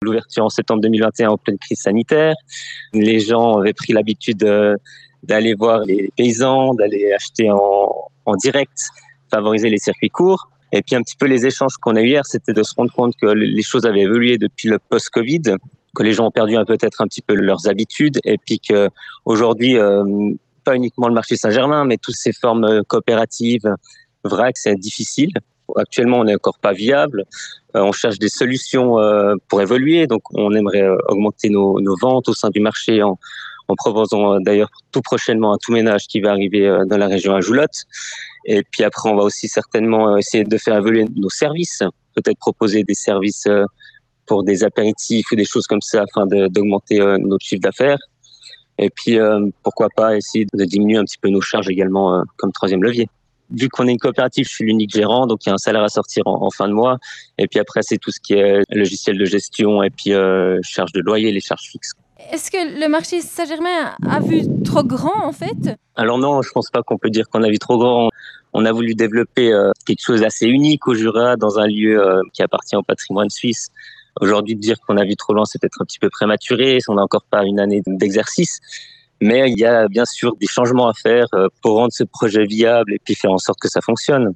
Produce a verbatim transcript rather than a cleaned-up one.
L'ouverture en septembre deux mille vingt et un en pleine crise sanitaire. Les gens avaient pris l'habitude euh, d'aller voir les paysans, d'aller acheter en, en direct, favoriser les circuits courts. Et puis un petit peu les échanges qu'on a eu hier, c'était de se rendre compte que les choses avaient évolué depuis le post-Covid, que les gens ont perdu un, peut-être un petit peu leurs habitudes, et puis qu'aujourd'hui, euh, pas uniquement le marché Saint-Germain, mais toutes ces formes coopératives, vrac, c'est difficile. Actuellement, on n'est encore pas viable. Euh, on cherche des solutions euh, pour évoluer. Donc, on aimerait euh, augmenter nos, nos ventes au sein du marché en, en proposant euh, d'ailleurs tout prochainement un tout ménage qui va arriver euh, dans la région à Joulotte. Et puis après, on va aussi certainement essayer de faire évoluer nos services, peut-être proposer des services euh, pour des apéritifs ou des choses comme ça afin de, d'augmenter euh, notre chiffre d'affaires. Et puis, euh, pourquoi pas essayer de diminuer un petit peu nos charges également euh, comme troisième levier. Vu qu'on est une coopérative, je suis l'unique gérant, donc il y a un salaire à sortir en, en fin de mois. Et puis après, c'est tout ce qui est logiciel de gestion et puis euh, charges de loyer, les charges fixes. Est-ce que le marché Saint-Germain a vu trop grand, en fait ? Alors non, je pense pas qu'on peut dire qu'on a vu trop grand. On a voulu développer euh, quelque chose d'assez unique au Jura, dans un lieu euh, qui appartient au patrimoine suisse. Aujourd'hui, de dire qu'on a vu trop loin, c'est peut-être un petit peu prématuré. On n'a encore pas une année d'exercice. Mais il y a bien sûr des changements à faire pour rendre ce projet viable et puis faire en sorte que ça fonctionne.